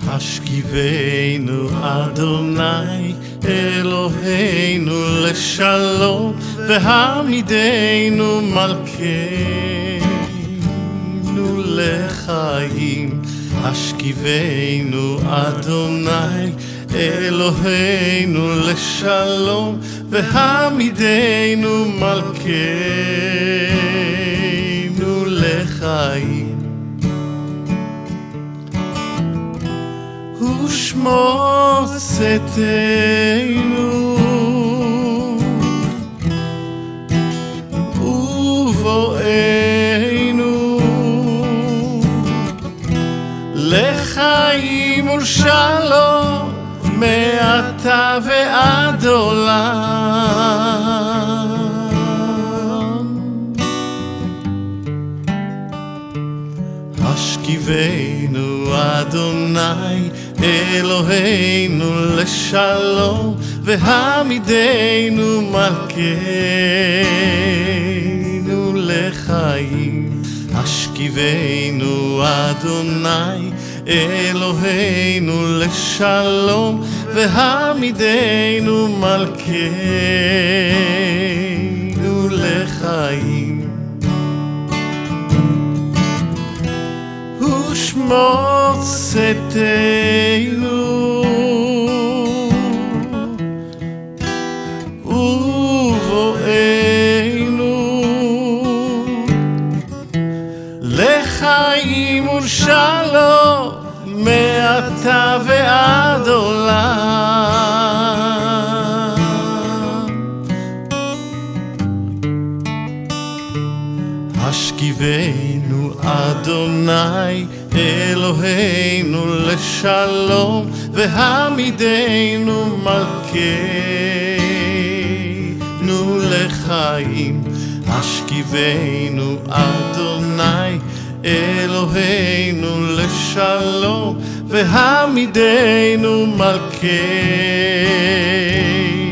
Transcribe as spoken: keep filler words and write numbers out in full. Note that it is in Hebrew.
השכיבנו אדוני אלוהינו לשלום, והעמידנו מלכנו לחיים. השכיבנו אדוני אלוהינו לשלום, והעמידנו מלכנו לחיים. ושמו צאתנו ובואנו לחיים ולשלום מעתה ועד עולם. השכיבנו אדוני אלוהינו לשלום, והעמידנו מלכנו לחיים. השכיבנו אדוני אלוהינו לשלום, והעמידנו מלכנו לחיים. ושמו צאתנו ובואנו לחיים ולשלום מעתה ועד עולם. השכיבנו אדוני אלוהינו לשלום, והעמידנו מלכנו לחיים. השכיבנו אדוני אלוהינו לשלום, והעמידנו מלכנו